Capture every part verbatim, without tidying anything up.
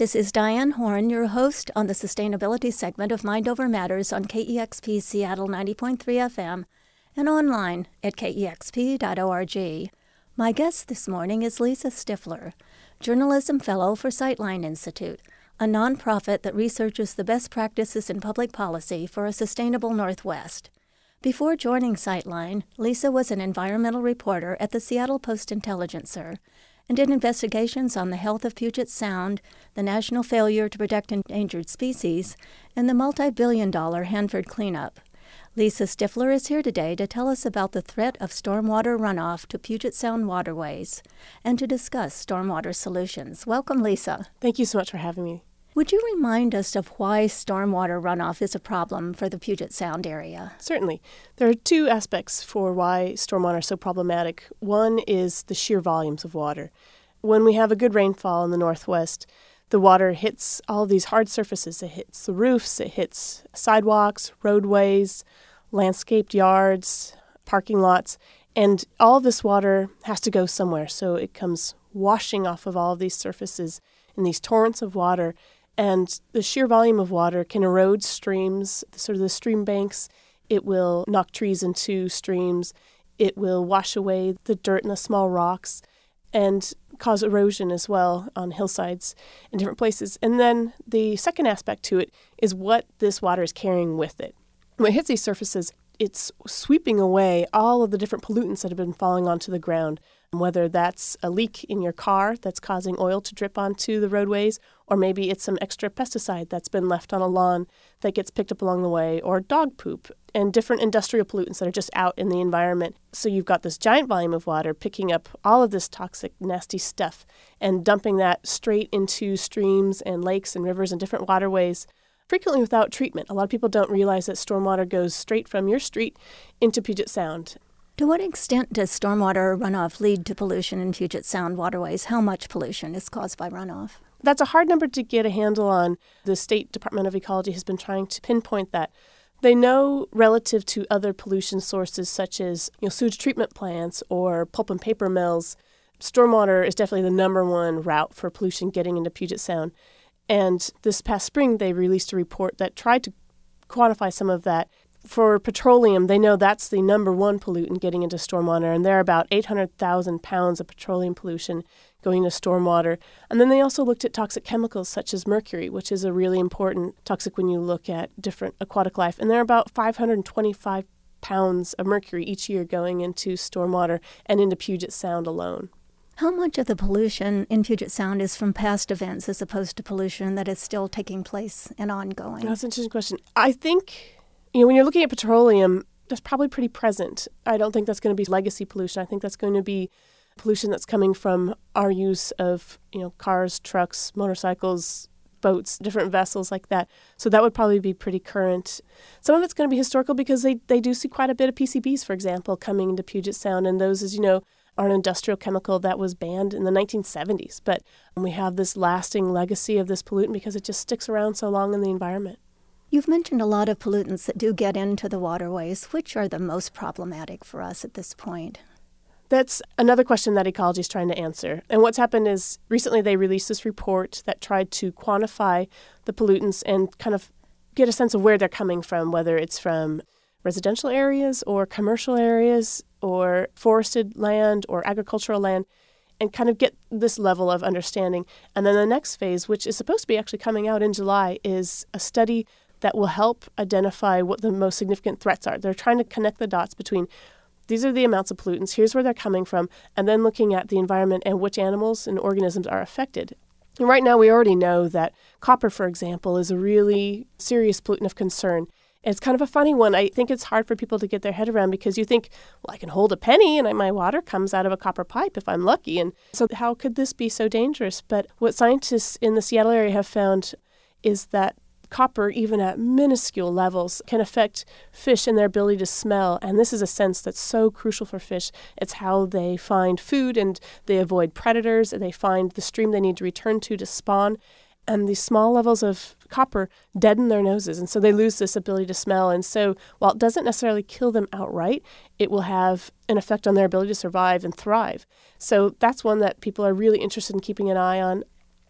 This is Diane Horn, your host on the sustainability segment of Mind Over Matters on K E X P Seattle ninety point three F M and online at K E X P dot org. My guest this morning is Lisa Stifler, Journalism Fellow for Sightline Institute, a nonprofit that researches the best practices in public policy for a sustainable Northwest. Before joining Sightline, Lisa was an environmental reporter at the Seattle Post-Intelligencer and did investigations on the health of Puget Sound, the national failure to protect endangered species, and the multi-billion dollar Hanford cleanup. Lisa Stifler is here today to tell us about the threat of stormwater runoff to Puget Sound waterways and to discuss stormwater solutions. Welcome, Lisa. Thank you so much for having me. Would you remind us of why stormwater runoff is a problem for the Puget Sound area? Certainly. There are two aspects for why stormwater is so problematic. One is the sheer volumes of water. When we have a good rainfall in the Northwest, the water hits all these hard surfaces. It hits the roofs, it hits sidewalks, roadways, landscaped yards, parking lots, and all of this water has to go somewhere. So it comes washing off of all of these surfaces in these torrents of water. And the sheer volume of water can erode streams, sort of the stream banks. It will knock trees into streams. It will wash away the dirt and the small rocks and cause erosion as well on hillsides in different places. And then the second aspect to it is what this water is carrying with it. When it hits these surfaces, it's sweeping away all of the different pollutants that have been falling onto the ground, whether that's a leak in your car that's causing oil to drip onto the roadways, or maybe it's some extra pesticide that's been left on a lawn that gets picked up along the way, or dog poop and different industrial pollutants that are just out in the environment. So you've got this giant volume of water picking up all of this toxic, nasty stuff and dumping that straight into streams and lakes and rivers and different waterways, frequently without treatment. A lot of people don't realize that stormwater goes straight from your street into Puget Sound. To what extent does stormwater runoff lead to pollution in Puget Sound waterways? How much pollution is caused by runoff? That's a hard number to get a handle on. The State Department of Ecology has been trying to pinpoint that. They know relative to other pollution sources such as you know, sewage treatment plants or pulp and paper mills, stormwater is definitely the number one route for pollution getting into Puget Sound. And this past spring, they released a report that tried to quantify some of that. For petroleum, they know that's the number one pollutant getting into stormwater, and there are about eight hundred thousand pounds of petroleum pollution going into stormwater. And then they also looked at toxic chemicals such as mercury, which is a really important toxic when you look at different aquatic life. And there are about five hundred twenty-five pounds of mercury each year going into stormwater and into Puget Sound alone. How much of the pollution in Puget Sound is from past events as opposed to pollution that is still taking place and ongoing? That's an interesting question. I think, you know, when you're looking at petroleum, that's probably pretty present. I don't think that's going to be legacy pollution. I think that's going to be pollution that's coming from our use of, you know, cars, trucks, motorcycles, boats, different vessels like that. So that would probably be pretty current. Some of it's going to be historical because they, they do see quite a bit of P C Bs, for example, coming into Puget Sound. And those, as you know, are an industrial chemical that was banned in the nineteen seventies. But we have this lasting legacy of this pollutant because it just sticks around so long in the environment. You've mentioned a lot of pollutants that do get into the waterways. Which are the most problematic for us at this point? That's another question that ecology is trying to answer. And what's happened is recently they released this report that tried to quantify the pollutants and kind of get a sense of where they're coming from, whether it's from residential areas or commercial areas or forested land or agricultural land, and kind of get this level of understanding. And then the next phase, which is supposed to be actually coming out in July, is a study that will help identify what the most significant threats are. They're trying to connect the dots between these are the amounts of pollutants, here's where they're coming from, and then looking at the environment and which animals and organisms are affected. And right now we already know that copper, for example, is a really serious pollutant of concern. It's kind of a funny one. I think it's hard for people to get their head around because you think, well, I can hold a penny and my water comes out of a copper pipe if I'm lucky. And so how could this be so dangerous? But what scientists in the Seattle area have found is that copper, even at minuscule levels, can affect fish and their ability to smell. And this is a sense that's so crucial for fish. It's how they find food and they avoid predators. And they find the stream they need to return to to spawn. And these small levels of copper deaden their noses, and so they lose this ability to smell. And so while it doesn't necessarily kill them outright, it will have an effect on their ability to survive and thrive. So that's one that people are really interested in keeping an eye on.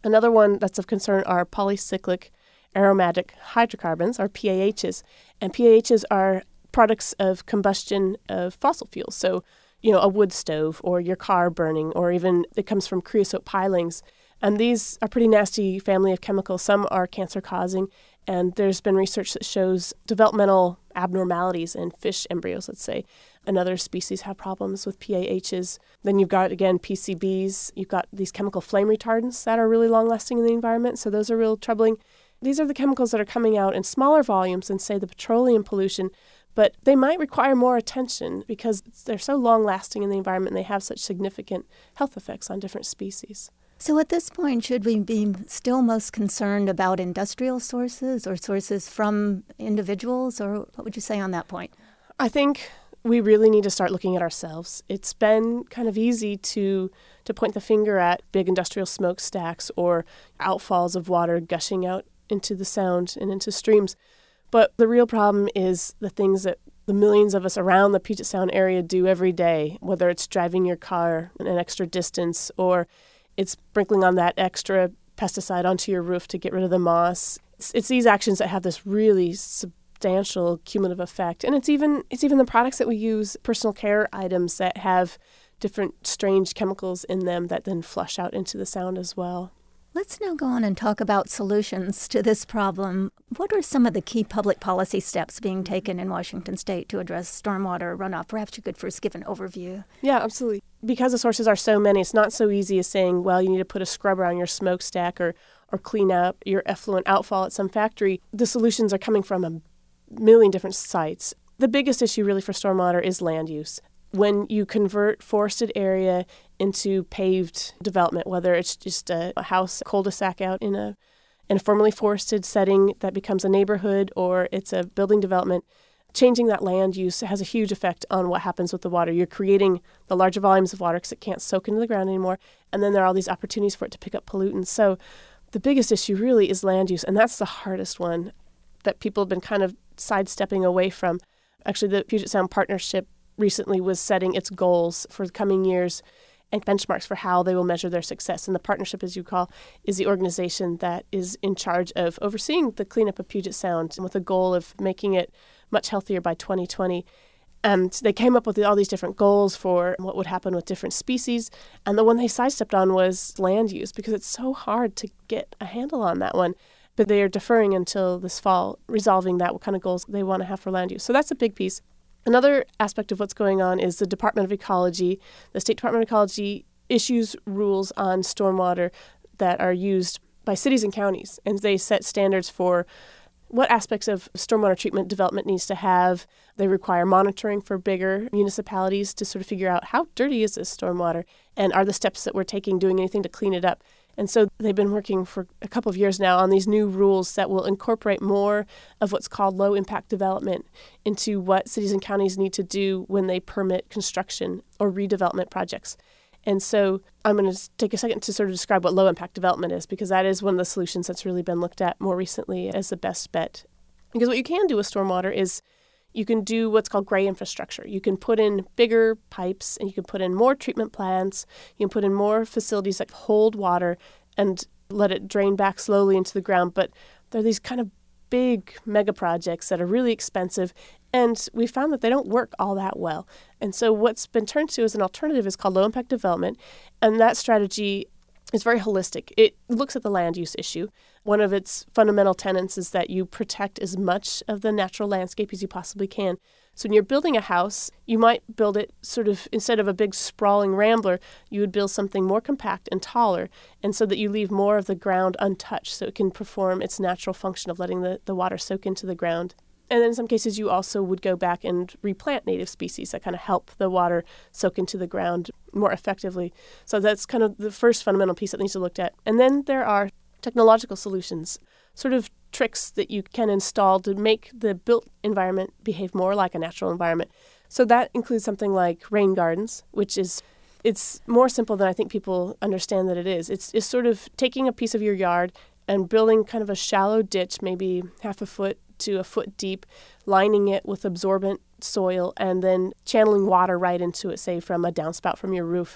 Another one that's of concern are polycyclic aromatic hydrocarbons, or P A Hs. And P A Hs are products of combustion of fossil fuels. So, you know, a wood stove or your car burning, or even it comes from creosote pilings. And these are pretty nasty family of chemicals. Some are cancer-causing, and there's been research that shows developmental abnormalities in fish embryos, let's say. And other species have problems with P A Hs. Then you've got, again, P C Bs. You've got these chemical flame retardants that are really long-lasting in the environment, so those are real troubling. These are the chemicals that are coming out in smaller volumes than, say, the petroleum pollution, but they might require more attention because they're so long-lasting in the environment and they have such significant health effects on different species. So at this point, should we be still most concerned about industrial sources or sources from individuals, or what would you say on that point? I think we really need to start looking at ourselves. It's been kind of easy to to point the finger at big industrial smokestacks or outfalls of water gushing out into the sound and into streams. But the real problem is the things that the millions of us around the Puget Sound area do every day, whether it's driving your car an extra distance or it's sprinkling on that extra pesticide onto your roof to get rid of the moss. It's, it's these actions that have this really substantial cumulative effect. And it's even it's even the products that we use, personal care items that have different strange chemicals in them that then flush out into the sound as well. Let's now go on and talk about solutions to this problem. What are some of the key public policy steps being taken in Washington State to address stormwater runoff? Perhaps you could first give an overview. Yeah, absolutely. Because the sources are so many, it's not so easy as saying, well, you need to put a scrubber on your smokestack or, or clean up your effluent outfall at some factory. The solutions are coming from a million different sites. The biggest issue really for stormwater is land use. When you convert forested area into paved development, whether it's just a, a house cul-de-sac out in a in a formerly forested setting that becomes a neighborhood, or it's a building development, changing that land use has a huge effect on what happens with the water. You're creating the larger volumes of water because it can't soak into the ground anymore, and then there are all these opportunities for it to pick up pollutants. So the biggest issue really is land use, and that's the hardest one that people have been kind of sidestepping away from. Actually, the Puget Sound Partnership recently was setting its goals for the coming years and benchmarks for how they will measure their success. And the partnership, as you call, is the organization that is in charge of overseeing the cleanup of Puget Sound with a goal of making it much healthier by twenty twenty. And they came up with all these different goals for what would happen with different species. And the one they sidestepped on was land use, because it's so hard to get a handle on that one. But they are deferring until this fall, resolving that, what kind of goals they want to have for land use. So that's a big piece. Another aspect of what's going on is the Department of Ecology. The State Department of Ecology issues rules on stormwater that are used by cities and counties, and they set standards for what aspects of stormwater treatment development needs to have. They require monitoring for bigger municipalities to sort of figure out how dirty is this stormwater, and are the steps that we're taking doing anything to clean it up. And so they've been working for a couple of years now on these new rules that will incorporate more of what's called low-impact development into what cities and counties need to do when they permit construction or redevelopment projects. And so I'm going to take a second to sort of describe what low-impact development is, because that is one of the solutions that's really been looked at more recently as the best bet. Because what you can do with stormwater is you can do what's called gray infrastructure. You can put in bigger pipes, and you can put in more treatment plants. You can put in more facilities that hold water and let it drain back slowly into the ground. But there are these kind of big mega projects that are really expensive, and we found that they don't work all that well. And so what's been turned to as an alternative is called low-impact development, and that strategy is very holistic. It looks at the land use issue. One of its fundamental tenets is that you protect as much of the natural landscape as you possibly can. So when you're building a house, you might build it sort of, instead of a big sprawling rambler, you would build something more compact and taller, and so that you leave more of the ground untouched so it can perform its natural function of letting the, the water soak into the ground. And then in some cases, you also would go back and replant native species that kind of help the water soak into the ground more effectively. So that's kind of the first fundamental piece that needs to be looked at. And then there are technological solutions, sort of tricks that you can install to make the built environment behave more like a natural environment. So that includes something like rain gardens, which is, it's more simple than I think people understand that it is. It's, it's sort of taking a piece of your yard and building kind of a shallow ditch, maybe half a foot to a foot deep, lining it with absorbent soil, and then channeling water right into it, say from a downspout from your roof.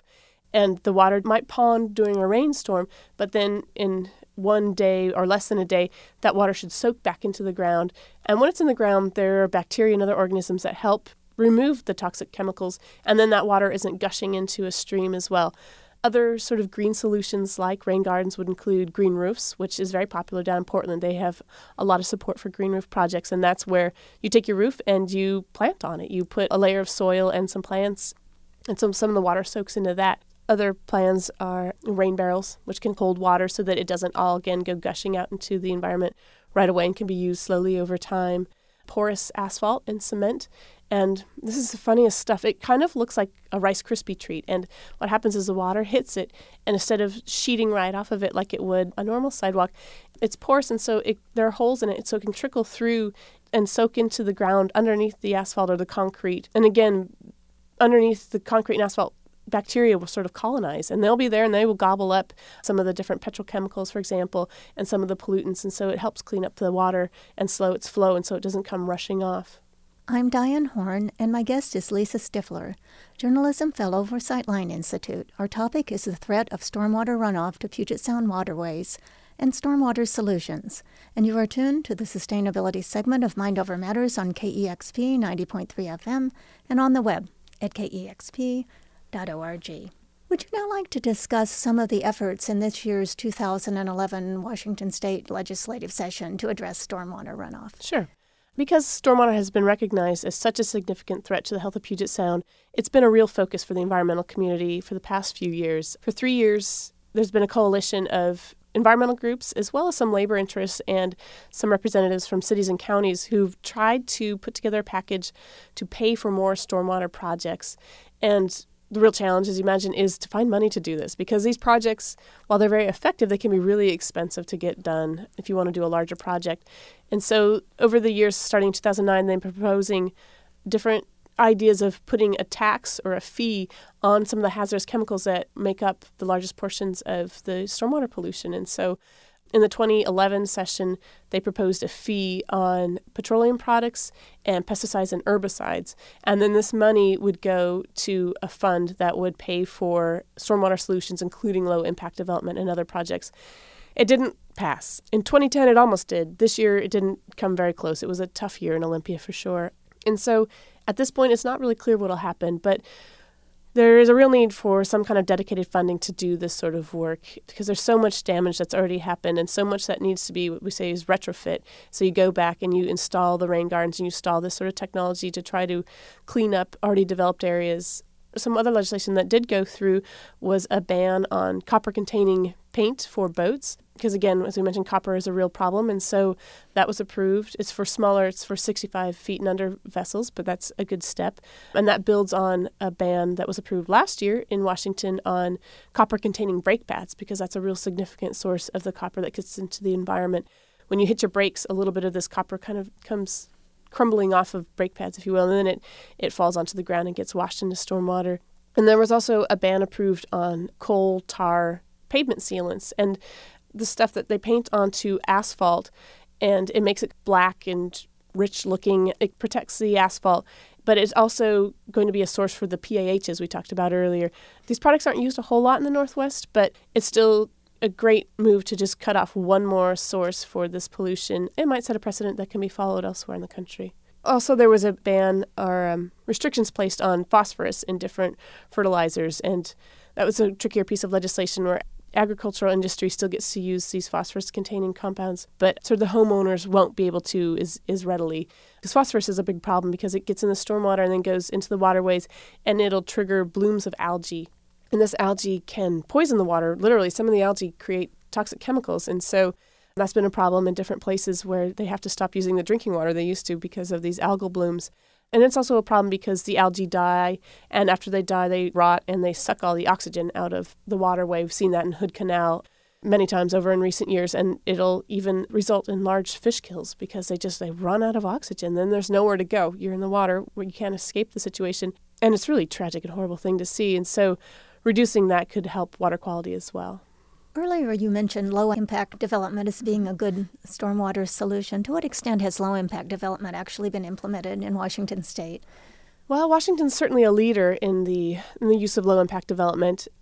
and the water might pond during a rainstorm, but then in one day or less than a day, that water should soak back into the ground. And when it's in the ground, there are bacteria and other organisms that help remove the toxic chemicals, and then that water isn't gushing into a stream as well. Other sort of green solutions like rain gardens would include green roofs, which is very popular down in Portland. They have a lot of support for green roof projects, and that's where you take your roof and you plant on it. You put a layer of soil and some plants, and some, some of the water soaks into that. Other plans are rain barrels, which can hold water so that it doesn't all, again, go gushing out into the environment right away and can be used slowly over time. Porous asphalt and cement. And this is the funniest stuff. It kind of looks like a Rice Krispie treat. And what happens is the water hits it, and instead of sheeting right off of it like it would a normal sidewalk, it's porous, and so it, there are holes in it, so it can trickle through and soak into the ground underneath the asphalt or the concrete. And again, underneath the concrete and asphalt, bacteria will sort of colonize, and they'll be there and they will gobble up some of the different petrochemicals, for example, and some of the pollutants. And so it helps clean up the water and slow its flow, and so it doesn't come rushing off. I'm Diane Horn, and my guest is Lisa Stifler, Journalism Fellow for Sightline Institute. Our topic is the threat of stormwater runoff to Puget Sound waterways and stormwater solutions. And you are tuned to the sustainability segment of Mind Over Matters on K E X P ninety point three F M and on the web at K E X P dot org. Would you now like to discuss some of the efforts in this year's two thousand eleven Washington State legislative session to address stormwater runoff? Sure. Because stormwater has been recognized as such a significant threat to the health of Puget Sound, it's been a real focus for the environmental community for the past few years. For three years, there's been a coalition of environmental groups, as well as some labor interests and some representatives from cities and counties who've tried to put together a package to pay for more stormwater projects. And the real challenge, as you imagine, is to find money to do this, because these projects, while they're very effective, they can be really expensive to get done if you want to do a larger project. And so over the years, starting in two thousand nine, they're proposing different ideas of putting a tax or a fee on some of the hazardous chemicals that make up the largest portions of the stormwater pollution. And so in the twenty eleven session, they proposed a fee on petroleum products and pesticides and herbicides. And then this money would go to a fund that would pay for stormwater solutions, including low-impact development and other projects. It didn't pass. In twenty ten, it almost did. This year, it didn't come very close. It was a tough year in Olympia for sure. And so at this point, it's not really clear what will happen, but there is a real need for some kind of dedicated funding to do this sort of work, because there's so much damage that's already happened and so much that needs to be what we say is retrofit. So you go back and you install the rain gardens and you install this sort of technology to try to clean up already developed areas. Some other legislation that did go through was a ban on copper-containing paint for boats, because, again, as we mentioned, copper is a real problem, and so that was approved. It's for smaller, it's for sixty-five feet and under vessels, but that's a good step. And that builds on a ban that was approved last year in Washington on copper-containing brake pads, because that's a real significant source of the copper that gets into the environment. When you hit your brakes, a little bit of this copper kind of comes crumbling off of brake pads, if you will, and then it, it falls onto the ground and gets washed into stormwater. And there was also a ban approved on coal tar pavement sealants, and the stuff that they paint onto asphalt, and it makes it black and rich looking. It protects the asphalt, but it's also going to be a source for the P A Hs we talked about earlier. These products aren't used a whole lot in the Northwest, but it's still a great move to just cut off one more source for this pollution. It might set a precedent that can be followed elsewhere in the country. Also, there was a ban or um, restrictions placed on phosphorus in different fertilizers, and that was a trickier piece of legislation where agricultural industry still gets to use these phosphorus-containing compounds, but sort of the homeowners won't be able to as, as readily. Because phosphorus is a big problem because it gets in the stormwater and then goes into the waterways, and it'll trigger blooms of algae. And this algae can poison the water. Literally, some of the algae create toxic chemicals, and so that's been a problem in different places where they have to stop using the drinking water they used to because of these algal blooms. And it's also a problem because the algae die, and after they die, they rot, and they suck all the oxygen out of the waterway. We've seen that in Hood Canal many times over in recent years, and it'll even result in large fish kills because they just they run out of oxygen. Then there's nowhere to go. You're in the water where you can't escape the situation, and it's really tragic and horrible thing to see. And so reducing that could help water quality as well. Earlier you mentioned low-impact development as being a good stormwater solution. To what extent has low-impact development actually been implemented in Washington State? Well, Washington's certainly a leader in the in the use of low-impact development.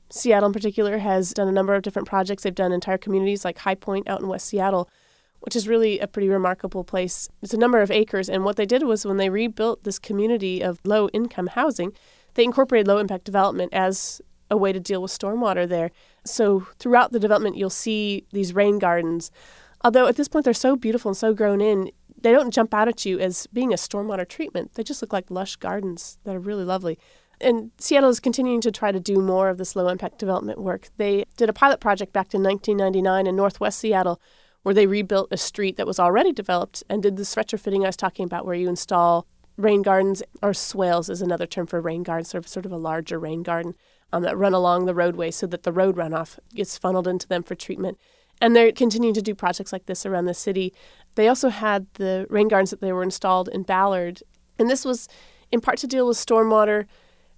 Seattle in particular has done a number of different projects. They've done entire communities like High Point out in West Seattle, which is really a pretty remarkable place. It's a number of acres, and what they did was when they rebuilt this community of low-income housing, they incorporated low-impact development as a way to deal with stormwater there. So throughout the development, you'll see these rain gardens. Although at this point they're so beautiful and so grown in, they don't jump out at you as being a stormwater treatment. They just look like lush gardens that are really lovely. And Seattle is continuing to try to do more of this low-impact development work. They did a pilot project back in nineteen ninety-nine in northwest Seattle where they rebuilt a street that was already developed and did this retrofitting I was talking about where you install rain gardens, or swales is another term for rain garden, sort of, sort of a larger rain garden um, that run along the roadway so that the road runoff gets funneled into them for treatment. And they're continuing to do projects like this around the city. They also had the rain gardens that they were installed in Ballard. And this was in part to deal with stormwater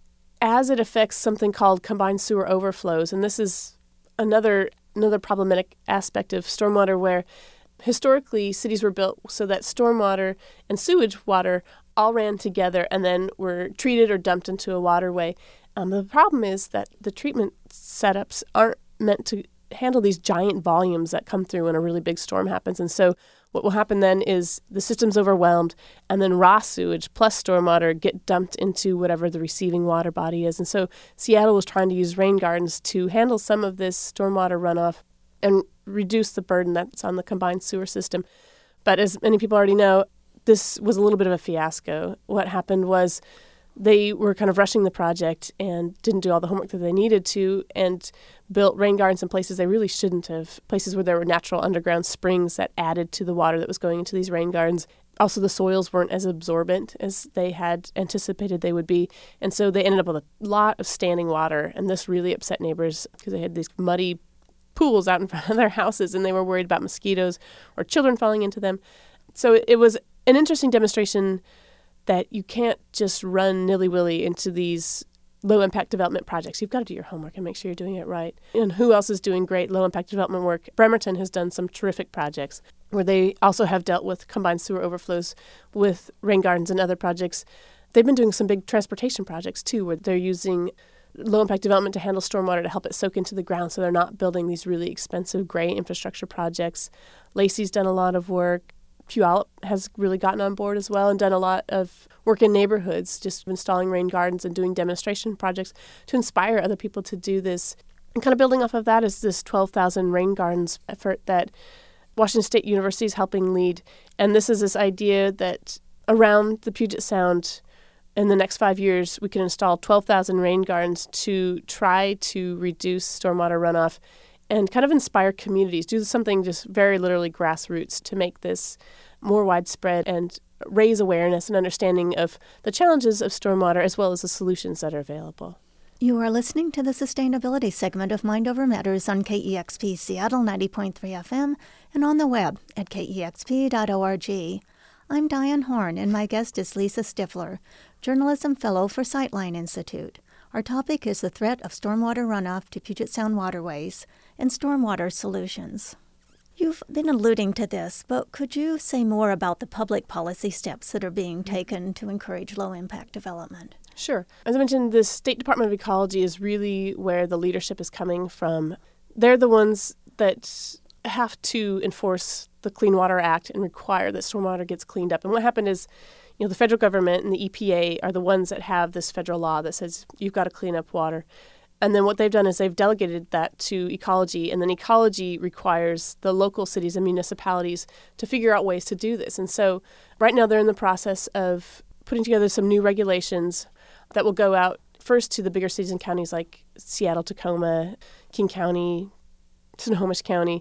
as it affects something called combined sewer overflows. And this is another another problematic aspect of stormwater where historically cities were built so that stormwater and sewage water all ran together and then were treated or dumped into a waterway. Um, the problem is that the treatment setups aren't meant to handle these giant volumes that come through when a really big storm happens. And so what will happen then is the system's overwhelmed and then raw sewage plus stormwater get dumped into whatever the receiving water body is. And so Seattle was trying to use rain gardens to handle some of this stormwater runoff and reduce the burden that's on the combined sewer system. But as many people already know, this was a little bit of a fiasco. What happened was they were kind of rushing the project and didn't do all the homework that they needed to and built rain gardens in places they really shouldn't have, places where there were natural underground springs that added to the water that was going into these rain gardens. Also, the soils weren't as absorbent as they had anticipated they would be, and so they ended up with a lot of standing water, and this really upset neighbors because they had these muddy pools out in front of their houses, and they were worried about mosquitoes or children falling into them. So it, it was an interesting demonstration that you can't just run nilly-willy into these low-impact development projects. You've got to do your homework and make sure you're doing it right. And who else is doing great low-impact development work? Bremerton has done some terrific projects where they also have dealt with combined sewer overflows with rain gardens and other projects. They've been doing some big transportation projects, too, where they're using low-impact development to handle stormwater to help it soak into the ground so they're not building these really expensive gray infrastructure projects. Lacey's done a lot of work. Puyallup has really gotten on board as well and done a lot of work in neighborhoods, just installing rain gardens and doing demonstration projects to inspire other people to do this. And kind of building off of that is this twelve thousand rain gardens effort that Washington State University is helping lead. And this is this idea that around the Puget Sound in the next five years, we can install twelve thousand rain gardens to try to reduce stormwater runoff and kind of inspire communities, do something just very literally grassroots to make this more widespread and raise awareness and understanding of the challenges of stormwater as well as the solutions that are available. You are listening to the Sustainability segment of Mind Over Matters on K E X P Seattle ninety point three F M and on the web at K E X P dot org. I'm Diane Horn, and my guest is Lisa Stifler, Journalism Fellow for Sightline Institute. Our topic is the threat of stormwater runoff to Puget Sound waterways and stormwater solutions. You've been alluding to this, but could you say more about the public policy steps that are being taken to encourage low-impact development? Sure. As I mentioned, the State Department of Ecology is really where the leadership is coming from. They're the ones that have to enforce the Clean Water Act and require that stormwater gets cleaned up. And what happened is, you know, the federal government and the E P A are the ones that have this federal law that says you've got to clean up water. And then what they've done is they've delegated that to ecology, and then ecology requires the local cities and municipalities to figure out ways to do this. And so right now they're in the process of putting together some new regulations that will go out first to the bigger cities and counties like Seattle, Tacoma, King County, Snohomish County,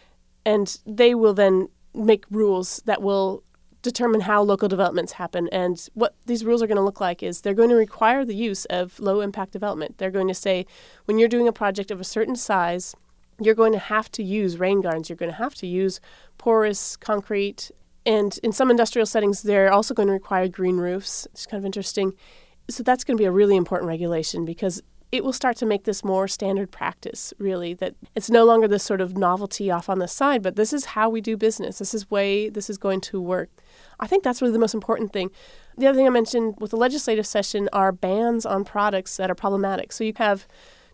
and they will then make rules that will determine how local developments happen. And what these rules are going to look like is they're going to require the use of low-impact development. They're going to say, when you're doing a project of a certain size, you're going to have to use rain gardens. You're going to have to use porous concrete. And in some industrial settings, they're also going to require green roofs. It's kind of interesting. So that's going to be a really important regulation because it will start to make this more standard practice, really, that it's no longer this sort of novelty off on the side, but this is how we do business. This is way this is going to work. I think that's really the most important thing. The other thing I mentioned with the legislative session are bans on products that are problematic. So you have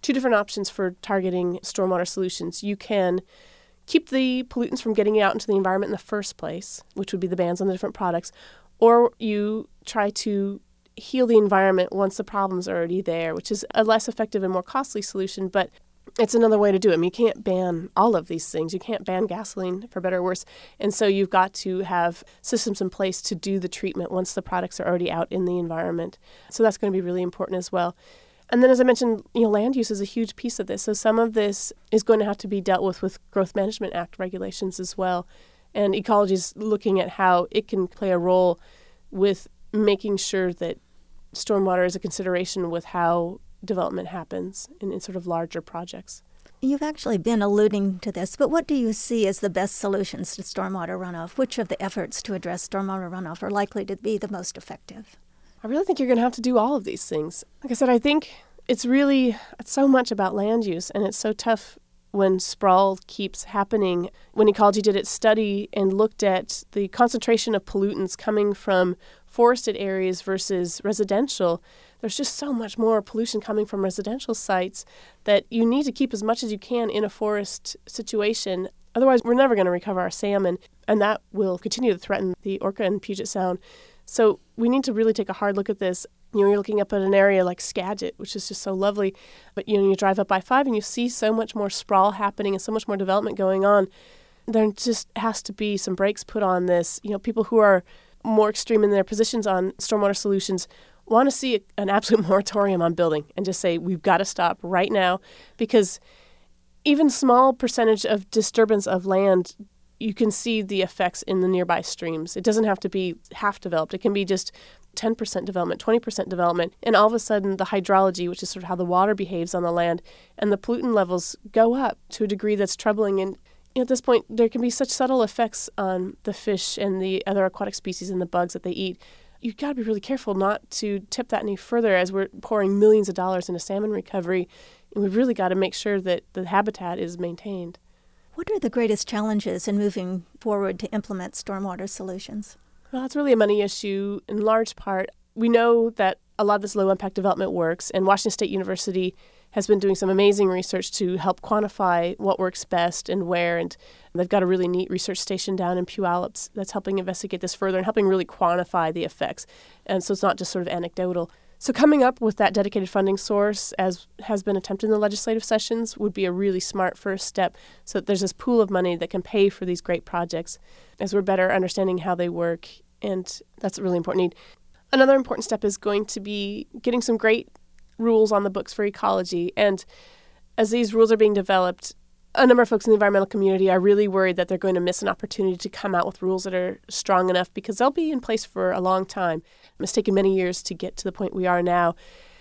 two different options for targeting stormwater solutions. You can keep the pollutants from getting out into the environment in the first place, which would be the bans on the different products, or you try to heal the environment once the problem's already there, which is a less effective and more costly solution, but it's another way to do it. I mean, you can't ban all of these things. You can't ban gasoline, for better or worse. And so you've got to have systems in place to do the treatment once the products are already out in the environment. So that's going to be really important as well. And then, as I mentioned, you know, land use is a huge piece of this. So some of this is going to have to be dealt with with Growth Management Act regulations as well. And ecology is looking at how it can play a role with making sure that stormwater is a consideration with how development happens in, in sort of larger projects. You've actually been alluding to this, but what do you see as the best solutions to stormwater runoff? Which of the efforts to address stormwater runoff are likely to be the most effective? I really think you're going to have to do all of these things. Like I said, I think it's really it's so much about land use, and it's so tough when sprawl keeps happening. When Ecology did its study and looked at the concentration of pollutants coming from forested areas versus residential, there's just so much more pollution coming from residential sites that you need to keep as much as you can in a forest situation. Otherwise, we're never going to recover our salmon, and that will continue to threaten the orca in Puget Sound. So we need to really take a hard look at this. You know, you're looking up at an area like Skagit, which is just so lovely, but you know, you drive up I five and you see so much more sprawl happening and so much more development going on. There just has to be some brakes put on this. You know, people who are more extreme in their positions on stormwater solutions want to see a, an absolute moratorium on building and just say, we've got to stop right now, because even small percentage of disturbance of land, you can see the effects in the nearby streams. It doesn't have to be half developed. It can be just ten percent development, twenty percent development, and all of a sudden the hydrology, which is sort of how the water behaves on the land, and the pollutant levels go up to a degree that's troubling. And you know, at this point, there can be such subtle effects on the fish and the other aquatic species and the bugs that they eat. You've got to be really careful not to tip that any further as we're pouring millions of dollars into salmon recovery, and we've really got to make sure that the habitat is maintained. What are the greatest challenges in moving forward to implement stormwater solutions? Well, it's really a money issue in large part. We know that a lot of this low-impact development works, and Washington State University has been doing some amazing research to help quantify what works best and where, and they've got a really neat research station down in Puyallup that's helping investigate this further and helping really quantify the effects. And so it's not just sort of anecdotal. So coming up with that dedicated funding source, as has been attempted in the legislative sessions, would be a really smart first step so that there's this pool of money that can pay for these great projects as we're better understanding how they work, and that's a really important need. Another important step is going to be getting some great rules on the books for ecology, and as these rules are being developed, a number of folks in the environmental community are really worried that they're going to miss an opportunity to come out with rules that are strong enough, because they'll be in place for a long time. It's taken many years to get to the point we are now,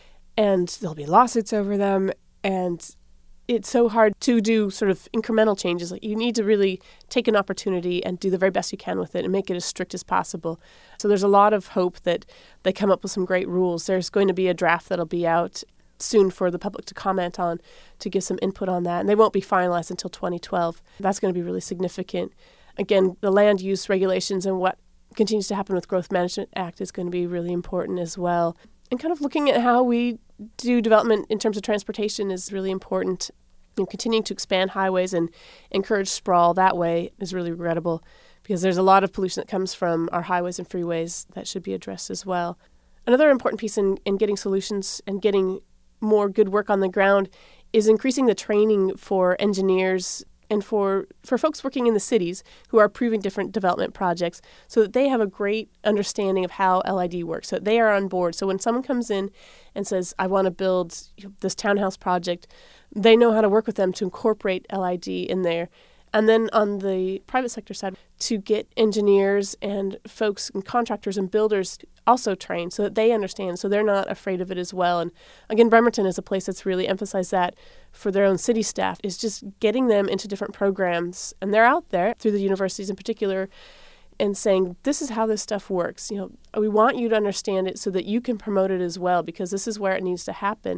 and there'll be lawsuits over them, and it's so hard to do sort of incremental changes. Like, you need to really take an opportunity and do the very best you can with it and make it as strict as possible. So there's a lot of hope that they come up with some great rules. There's going to be a draft that'll be out soon for the public to comment on, to give some input on that. And they won't be finalized until twenty twelve. That's going to be really significant. Again, the land use regulations and what continues to happen with Growth Management Act is going to be really important as well. And kind of looking at how we do development in terms of transportation is really important. You know, continuing to expand highways and encourage sprawl that way is really regrettable, because there's a lot of pollution that comes from our highways and freeways that should be addressed as well. Another important piece in, in getting solutions and getting more good work on the ground is increasing the training for engineers and for, for folks working in the cities who are approving different development projects, so that they have a great understanding of how L I D works, so that they are on board. So when someone comes in and says, I want to build this townhouse project, they know how to work with them to incorporate L I D in there. And then on the private sector side, to get engineers and folks and contractors and builders also trained so that they understand, so they're not afraid of it as well. And again, Bremerton is a place that's really emphasized that for their own city staff, is just getting them into different programs. And they're out there through the universities in particular and saying, this is how this stuff works. You know, we want you to understand it so that you can promote it as well, because this is where it needs to happen.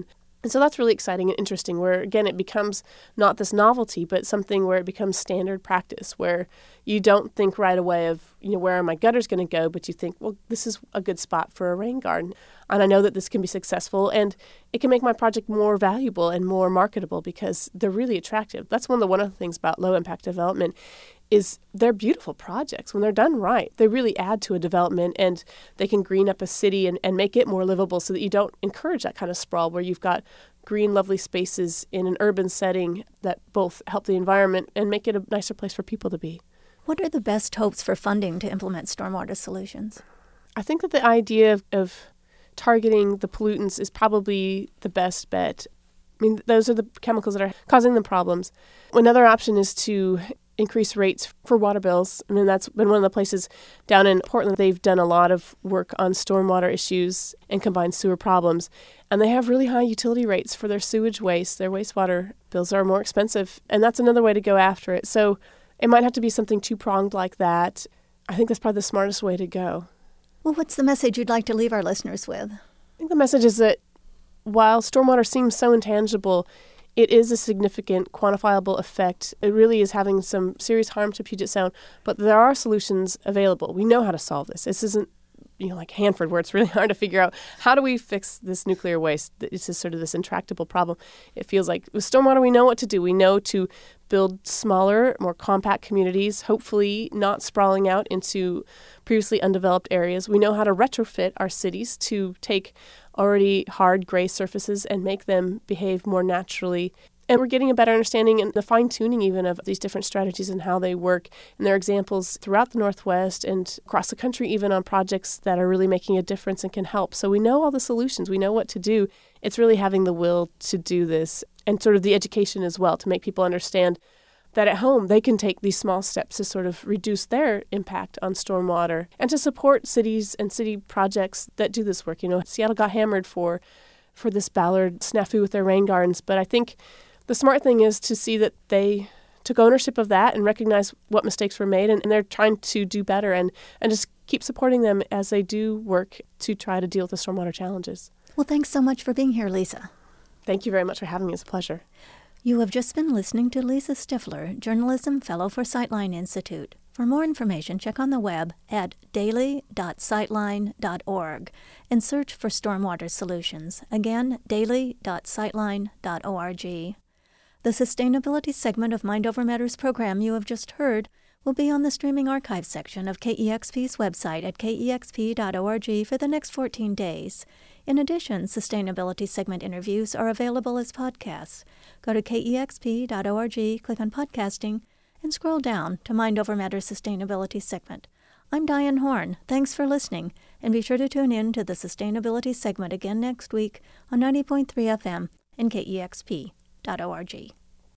And so that's really exciting and interesting, where, again, it becomes not this novelty, but something where it becomes standard practice, where you don't think right away of, you know, where are my gutters going to go, but you think, well, this is a good spot for a rain garden. And I know that this can be successful, and it can make my project more valuable and more marketable because they're really attractive. That's one of the, one of the things about low-impact development is they're beautiful projects. When they're done right, they really add to a development, and they can green up a city and, and make it more livable so that you don't encourage that kind of sprawl where you've got green, lovely spaces in an urban setting that both help the environment and make it a nicer place for people to be. What are the best hopes for funding to implement stormwater solutions? I think that the idea of, of targeting the pollutants is probably the best bet. I mean, those are the chemicals that are causing the problems. Another option is to increase rates for water bills. I mean, that's been one of the places down in Portland. They've done a lot of work on stormwater issues and combined sewer problems. And they have really high utility rates for their sewage waste. Their wastewater bills are more expensive. And that's another way to go after it. So it might have to be something two-pronged like that. I think that's probably the smartest way to go. Well, what's the message you'd like to leave our listeners with? I think the message is that while stormwater seems so intangible, it is a significant quantifiable effect. It really is having some serious harm to Puget Sound, but there are solutions available. We know how to solve this. This isn't, you know, like Hanford, where it's really hard to figure out how do we fix this nuclear waste. It's just sort of this intractable problem. It feels like with stormwater, we know what to do. We know to build smaller, more compact communities, hopefully not sprawling out into previously undeveloped areas. We know how to retrofit our cities to take already hard gray surfaces and make them behave more naturally. And we're getting a better understanding and the fine-tuning even of these different strategies and how they work. And there are examples throughout the Northwest and across the country even on projects that are really making a difference and can help. So we know all the solutions. We know what to do. It's really having the will to do this and sort of the education as well to make people understand that at home they can take these small steps to sort of reduce their impact on stormwater and to support cities and city projects that do this work. You know, Seattle got hammered for for this Ballard snafu with their rain gardens, but I think the smart thing is to see that they took ownership of that and recognize what mistakes were made, and, and they're trying to do better and, and just keep supporting them as they do work to try to deal with the stormwater challenges. Well, thanks so much for being here, Lisa. Thank you very much for having me. It's a pleasure. You have just been listening to Lisa Stifler, Journalism Fellow for Sightline Institute. For more information, check on the web at daily dot sightline dot org and search for Stormwater Solutions. Again, daily dot sightline dot org. The sustainability segment of Mind Over Matters program you have just heard will be on the streaming archive section of K E X P's website at k e x p dot org for the next fourteen days. In addition, sustainability segment interviews are available as podcasts. Go to k e x p dot org, click on podcasting, and scroll down to Mind Over Matters Sustainability segment. I'm Diane Horn. Thanks for listening, and be sure to tune in to the sustainability segment again next week on ninety point three F M and k e x p dot org.